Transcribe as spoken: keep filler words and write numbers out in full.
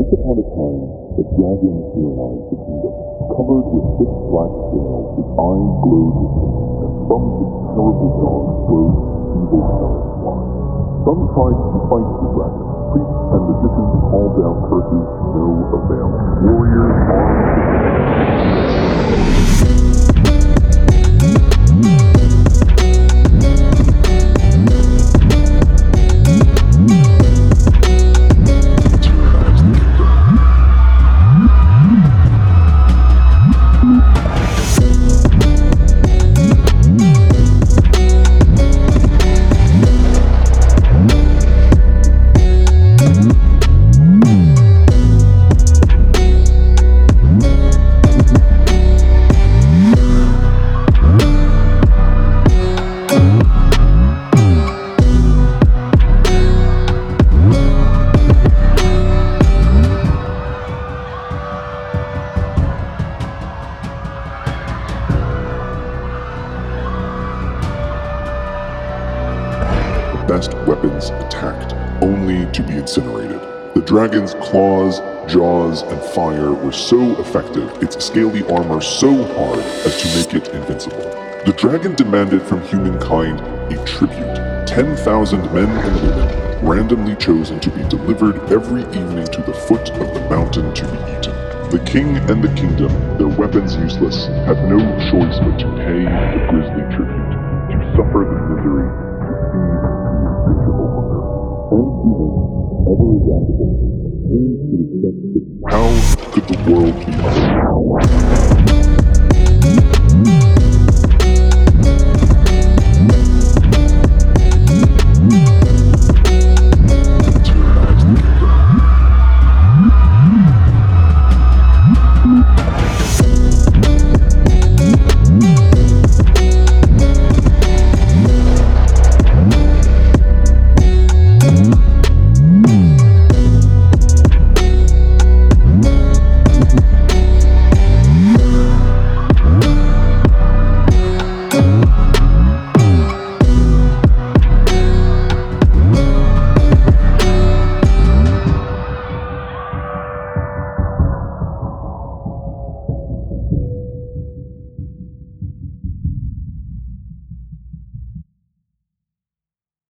Once upon a time, a dragon tyrannized the kingdom. Covered with thick black scales, its eyes glowed with hate, and from its terrible jaws flowed evil smelling slime. Some tried to fight the dragon. Priests and magicians called down curses to no avail. Warriors armed best weapons attacked, only to be incinerated. The dragon's claws, jaws, and fire were so effective, its scaly armor so hard as to make it invincible. The dragon demanded from humankind a tribute, ten thousand men and women, randomly chosen to be delivered every evening to the foot of the mountain to be eaten. The king and the kingdom, their weapons useless, had no choice but to pay the grisly tribute, to suffer the misery, to feed the insatiable hunger. And humans, ever adaptable, came to accept this. How could the world be saved?